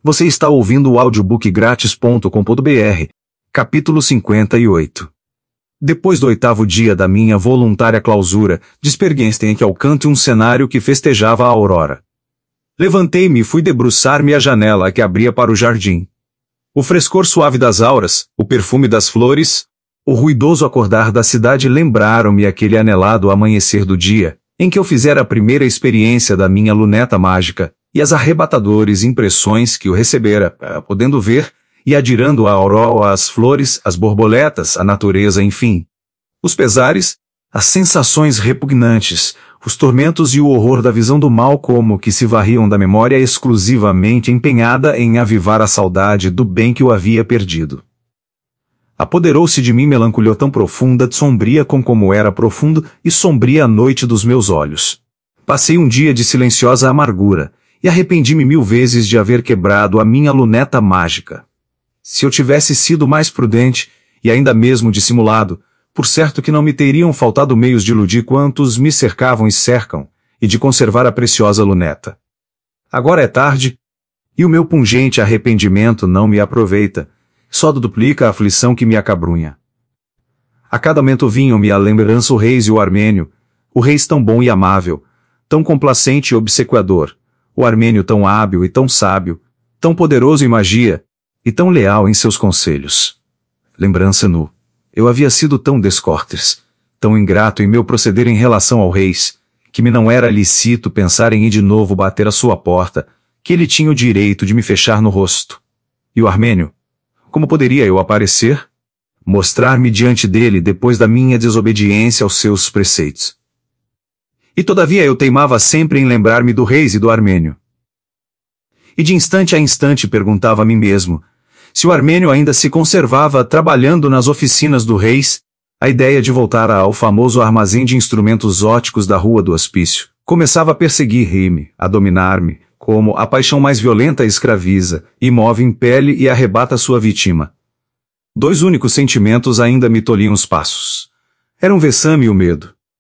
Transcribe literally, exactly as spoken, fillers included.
Você está ouvindo o audiobook grátis ponto com ponto br, capítulo cinquenta e oito. Depois do oitavo dia da minha voluntária clausura, desperguei-me ao canto um cenário que festejava a aurora. Levantei-me e fui debruçar-me à janela que abria para o jardim. O frescor suave das auras, o perfume das flores, o ruidoso acordar da cidade lembraram-me aquele anelado amanhecer do dia, em que eu fizera a primeira experiência da minha luneta mágica, e as arrebatadores impressões que o recebera, podendo ver, e adirando a aurora, as flores, as borboletas, a natureza, enfim. Os pesares, as sensações repugnantes, os tormentos e o horror da visão do mal como que se varriam da memória exclusivamente empenhada em avivar a saudade do bem que o havia perdido. Apoderou-se de mim melancolia tão profunda, sombria com como era profundo e sombria a noite dos meus olhos. Passei um dia de silenciosa amargura, e arrependi-me mil vezes de haver quebrado a minha luneta mágica. Se eu tivesse sido mais prudente, e ainda mesmo dissimulado, por certo que não me teriam faltado meios de iludir quantos me cercavam e cercam, e de conservar a preciosa luneta. Agora é tarde, e o meu pungente arrependimento não me aproveita, só duplica a aflição que me acabrunha. A cada momento vinham-me à lembrança o Reis e o Armênio, o Reis tão bom e amável, tão complacente e obsequiador, o Armênio tão hábil e tão sábio, tão poderoso em magia, e tão leal em seus conselhos. Lembrança nu. Eu havia sido tão descortes, tão ingrato em meu proceder em relação ao Reis, que me não era lícito pensar em ir de novo bater à sua porta, que ele tinha o direito de me fechar no rosto. E o Armênio? Como poderia eu aparecer? Mostrar-me diante dele depois da minha desobediência aos seus preceitos. E todavia eu teimava sempre em lembrar-me do Reis e do Armênio. E de instante a instante perguntava a mim mesmo, se o Armênio ainda se conservava trabalhando nas oficinas do Reis, a ideia de voltar ao famoso armazém de instrumentos óticos da Rua do Hospício começava a perseguir-me, a dominar-me, como a paixão mais violenta escraviza, imove, impele e arrebata sua vítima. Dois únicos sentimentos ainda me tolhiam os passos. Eram o vexame e o medo.